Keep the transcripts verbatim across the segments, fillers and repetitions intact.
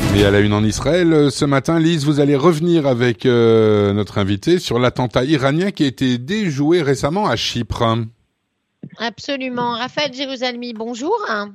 Et à la une en Israël, ce matin, Lise, vous allez revenir avec euh, notre invité sur l'attentat iranien qui a été déjoué récemment à Chypre. Absolument. Raphaël Jérusalemi, bonjour.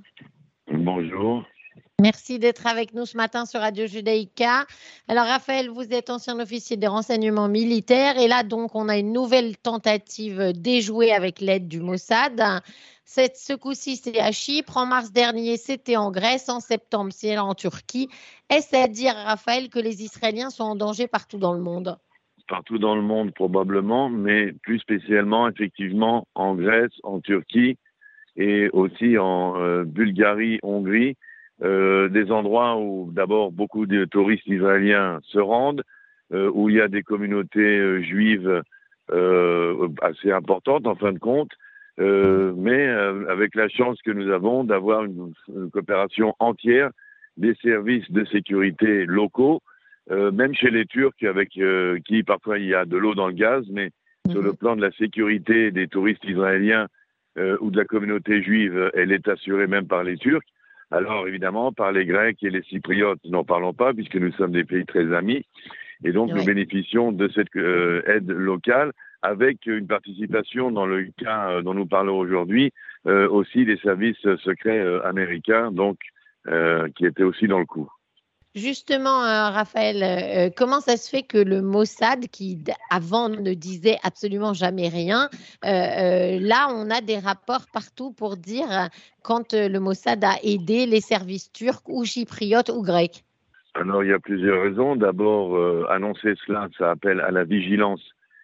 Bonjour. Merci d'être avec nous ce matin sur Radio Judaïka. Alors Raphaël, vous êtes ancien officier des renseignements militaires et là donc on a une nouvelle tentative déjouée avec l'aide du Mossad. Cette, ce coup-ci c'est à Chypre, en mars dernier c'était en Grèce, en septembre c'est en Turquie. Est-ce à dire Raphaël que les Israéliens sont en danger partout dans le monde ? Partout dans le monde probablement, mais plus spécialement effectivement en Grèce, en Turquie et aussi en euh, Bulgarie, Hongrie. Euh, des endroits où d'abord beaucoup de touristes israéliens se rendent, euh, où il y a des communautés euh, juives euh, assez importantes en fin de compte, euh, mais euh, avec la chance que nous avons d'avoir une, une coopération entière des services de sécurité locaux, euh, même chez les Turcs avec euh, qui parfois il y a de l'eau dans le gaz, mais mmh. sur le plan de la sécurité des touristes israéliens euh, ou de la communauté juive, elle est assurée même par les Turcs. Alors, évidemment, par les Grecs et les Cypriotes, n'en parlons pas, puisque nous sommes des pays très amis. Et donc, oui. nous bénéficions de cette euh, aide locale, avec une participation, dans le cas euh, dont nous parlons aujourd'hui, euh, aussi des services secrets euh, américains, donc, euh, qui étaient aussi dans le coup. Justement, euh, Raphaël, euh, comment ça se fait que le Mossad, qui avant ne disait absolument jamais rien, euh, euh, là, on a des rapports partout pour dire euh, quand euh, le Mossad a aidé les services turcs ou chypriotes ou grecs? Alors, il y a plusieurs raisons. D'abord, euh, annoncer cela, ça appelle à la vigilance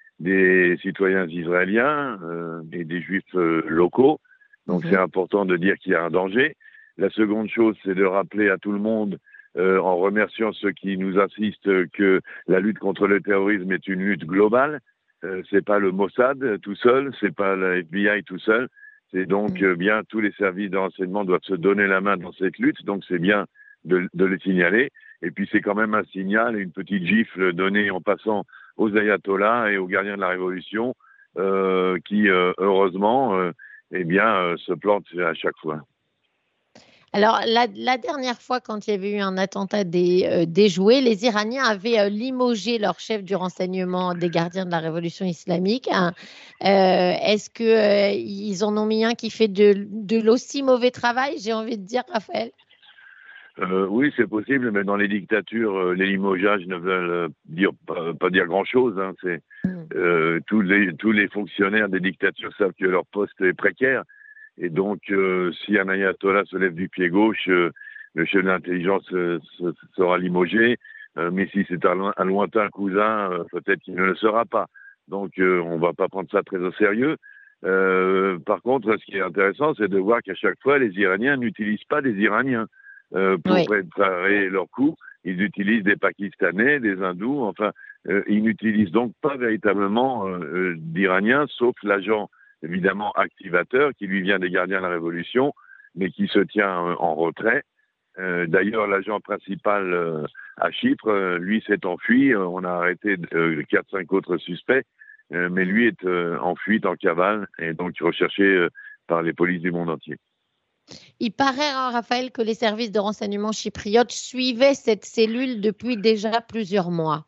des citoyens israéliens euh, et des juifs euh, locaux. Donc, mm-hmm. c'est important de dire qu'il y a un danger. La seconde chose, c'est de rappeler à tout le monde, Euh, en remerciant ceux qui nous assistent, que la lutte contre le terrorisme est une lutte globale. Euh, c'est pas le Mossad tout seul, c'est pas le F B I tout seul. C'est donc euh, bien tous les services de renseignement doivent se donner la main dans cette lutte. Donc c'est bien de, de le signaler. Et puis c'est quand même un signal, une petite gifle donnée en passant aux ayatollahs et aux gardiens de la Révolution, euh, qui euh, heureusement, euh, eh bien, euh, se plantent à chaque fois. Alors, la, la dernière fois, quand il y avait eu un attentat des, euh, déjoué, les Iraniens avaient euh, limogé leur chef du renseignement des gardiens de la Révolution islamique. Hein. Euh, est-ce qu'ils euh, en ont mis un qui fait de, de l'aussi mauvais travail, j'ai envie de dire, Raphaël ? Euh, oui, c'est possible, mais dans les dictatures, euh, les limogeages ne veulent euh, dire, pas, pas dire grand-chose. Hein. C'est, euh, tous, les, tous les fonctionnaires des dictatures savent que leur poste est précaire. Et donc, euh, si un ayatollah se lève du pied gauche, euh, le chef de l'intelligence euh, sera limogé. Euh, mais si c'est un, un lointain cousin, euh, peut-être qu'il ne le sera pas. Donc, euh, on ne va pas prendre ça très au sérieux. Euh, par contre, ce qui est intéressant, c'est de voir qu'à chaque fois, les Iraniens n'utilisent pas des Iraniens euh, pour oui. préparer leur coup. Ils utilisent des Pakistanais, des Hindous. Enfin, euh, ils n'utilisent donc pas véritablement euh, d'Iraniens, sauf l'agent évidemment activateur, qui lui vient des gardiens de la Révolution, mais qui se tient euh, en retrait. Euh, d'ailleurs, l'agent principal euh, à Chypre, euh, lui, s'est enfui. Euh, on a arrêté euh, quatre cinq autres suspects, euh, mais lui est euh, en fuite, en cavale, et donc recherché euh, par les polices du monde entier. Il paraît, hein, Raphaël, que les services de renseignement chypriotes suivaient cette cellule depuis déjà plusieurs mois.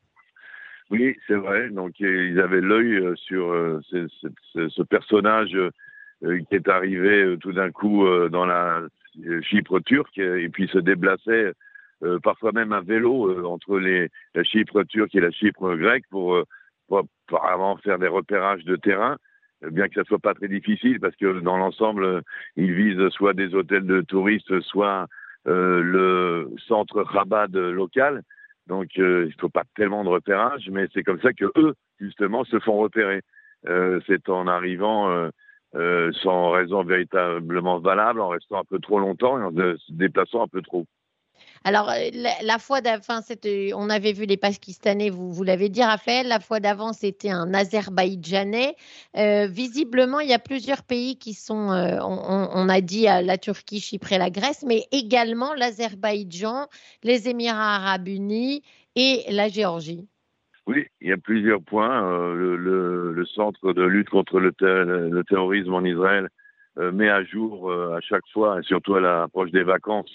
Oui, c'est vrai. Donc, ils avaient l'œil sur euh, ce, ce, ce personnage euh, qui est arrivé euh, tout d'un coup euh, dans la Chypre turque et puis se déplaçait euh, parfois même à vélo euh, entre les, la Chypre turque et la Chypre grecque pour, euh, pour, pour vraiment faire des repérages de terrain, bien que ça soit pas très difficile parce que dans l'ensemble, ils visent soit des hôtels de touristes, soit euh, le centre Chabad local. Donc, euh, il ne faut pas tellement de repérage, mais c'est comme ça que eux, justement, se font repérer. Euh, c'est en arrivant euh, euh, sans raison véritablement valable, en restant un peu trop longtemps et en de, se déplaçant un peu trop. Alors, la, la fois d'avant, on avait vu les Pakistanais, vous, vous l'avez dit, Raphaël, la fois d'avant, c'était un Azerbaïdjanais. Euh, visiblement, il y a plusieurs pays qui sont, euh, on, on a dit la Turquie, Chypre et la Grèce, mais également l'Azerbaïdjan, les Émirats arabes unis et la Géorgie. Oui, il y a plusieurs points. Euh, le, le, le centre de lutte contre le, ter- le terrorisme en Israël euh, met à jour euh, à chaque fois, et surtout à l'approche des vacances,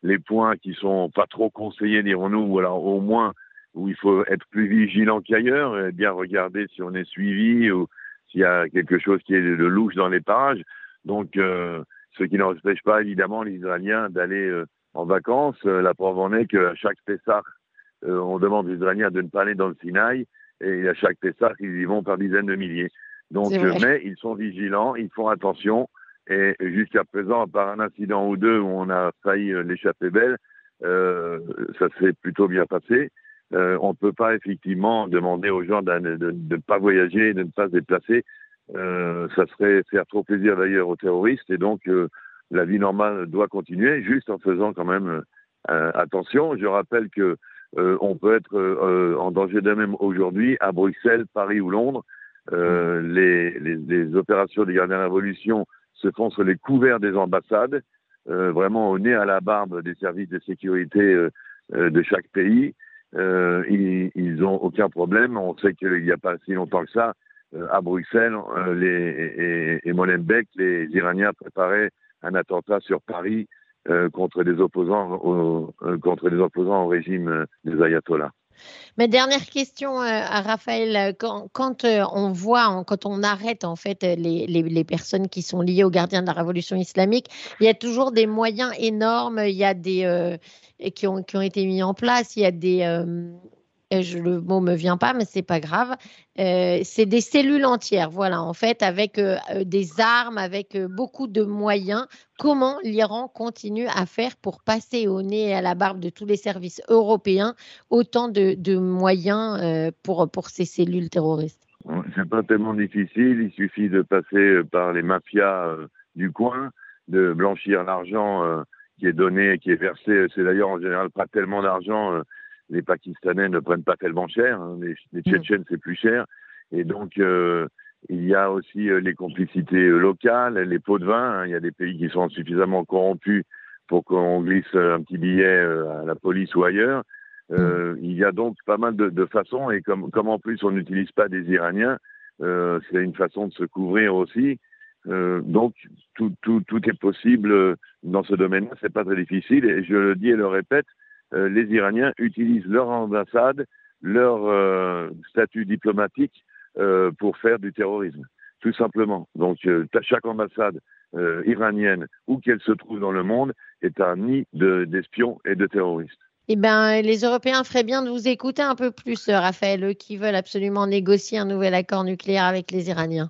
les points qui sont pas trop conseillés, dirons-nous, ou alors au moins où il faut être plus vigilant qu'ailleurs, et bien regarder si on est suivi ou s'il y a quelque chose qui est de louche dans les parages. Donc, euh, ce qui n'empêche pas évidemment les Israéliens d'aller euh, en vacances. Euh, la preuve en est qu'à chaque Pessah, euh, on demande aux Israéliens de ne pas aller dans le Sinaï, et à chaque Pessah, ils y vont par dizaines de milliers. Donc, euh, mais ils sont vigilants, ils font attention, et jusqu'à présent, à part un incident ou deux où on a failli euh, l'échapper belle, euh, ça s'est plutôt bien passé. Euh, on ne peut pas effectivement demander aux gens de ne pas voyager, de ne pas se déplacer. Euh, ça serait faire trop plaisir d'ailleurs aux terroristes, et donc euh, la vie normale doit continuer, juste en faisant quand même euh, attention. Je rappelle que euh, on peut être euh, en danger de même aujourd'hui à Bruxelles, Paris ou Londres. Euh, les, les, les opérations des gardiens de la Révolution se font sur les couverts des ambassades, euh, vraiment au nez à la barbe des services de sécurité euh, euh, de chaque pays. Euh, ils, ils ont aucun problème. On sait qu'il n'y a pas si longtemps que ça, euh, à Bruxelles euh, les, et, et Molenbeek, les Iraniens préparaient un attentat sur Paris euh, contre des opposants au, euh, contre des opposants au régime euh, des ayatollahs. Ma dernière question euh, à Raphaël, quand, quand euh, on voit, quand on arrête en fait les, les, les personnes qui sont liées aux gardiens de la révolution islamique, il y a toujours des moyens énormes, il y a des euh, qui ont qui ont été mis en place, il y a des euh, je, le mot me vient pas, mais c'est pas grave. Euh, c'est des cellules entières, voilà, en fait, avec euh, des armes, avec euh, beaucoup de moyens. Comment l'Iran continue à faire pour passer au nez et à la barbe de tous les services européens autant de, de moyens euh, pour, pour ces cellules terroristes? C'est pas tellement difficile, il suffit de passer par les mafias euh, du coin, de blanchir l'argent euh, qui est donné, qui est versé. C'est d'ailleurs en général pas tellement d'argent. Euh, les Pakistanais ne prennent pas tellement cher, hein, les, les Tchétchènes c'est plus cher. Et donc euh, il y a aussi euh, les complicités euh, locales, les pots de vin. Hein. Il y a des pays qui sont suffisamment corrompus pour qu'on glisse un petit billet euh, à la police ou ailleurs. Euh, il y a donc pas mal de, de façons, et comme, comme en plus on n'utilise pas des Iraniens, euh, c'est une façon de se couvrir aussi. Euh, donc tout, tout, tout est possible dans ce domaine-là, c'est pas très difficile, et je le dis et le répète, euh, les Iraniens utilisent leur ambassade, leur euh, statut diplomatique euh, pour faire du terrorisme, tout simplement. Donc euh, chaque ambassade euh, iranienne, où qu'elle se trouve dans le monde, est un nid de, d'espions et de terroristes. Eh ben, les Européens feraient bien de vous écouter un peu plus, Raphaël, eux qui veulent absolument négocier un nouvel accord nucléaire avec les Iraniens.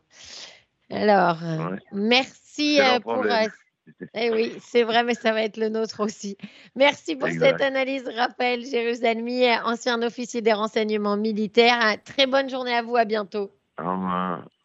Alors, ouais. merci pour... Eh oui, c'est vrai, mais ça va être le nôtre aussi. Merci pour exact. Cette analyse, Raphaël Jérusalemi, ancien officier des renseignements militaires. Très bonne journée à vous, à bientôt. Au revoir.